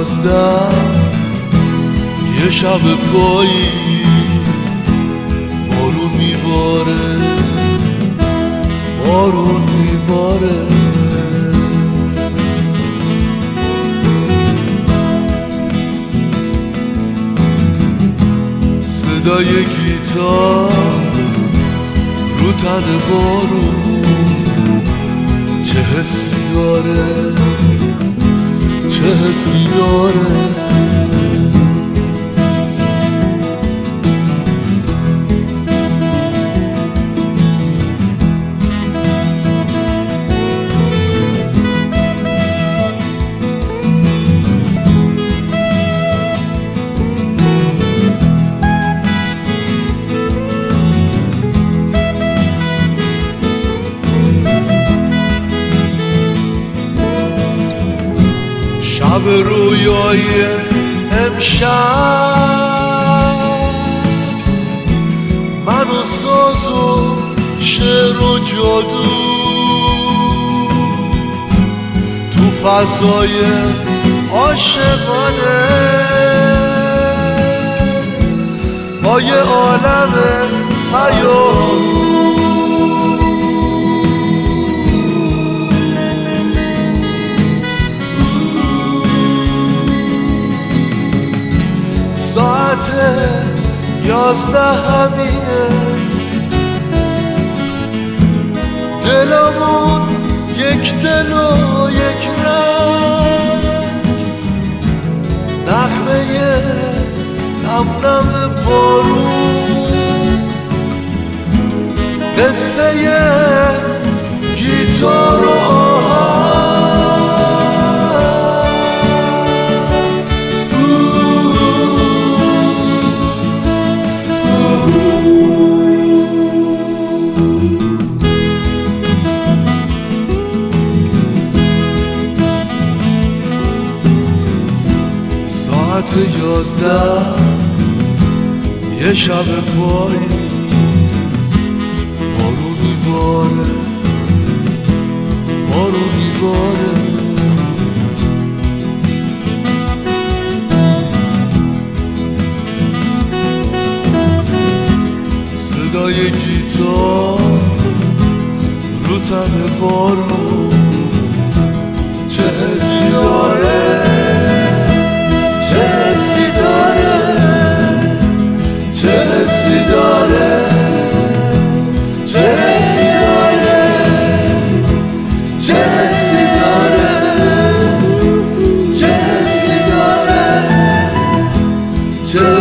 یه شب پایی بارون میباره، بارون میباره. صدای گیتار رو تن بارون چه حسی داره، چه حسی داره. شب رویای امشب من و ساز و شعر و جادو تو فضای عاشقانه با یه عالم هیاهو ساعت 11 همینه، دلمون یک دل و یک رنگ، نغمه نم نم بارون، قصه گیتار و آهنگ. ساعت 11 یه شب پایی بارون میباره، بارون میباره. صدای گیتار رو تن بارون چه حسی داره، چه حسی داره، چه حسی داره، چه حسی داره، چه حسی داره، چه حسی داره، چه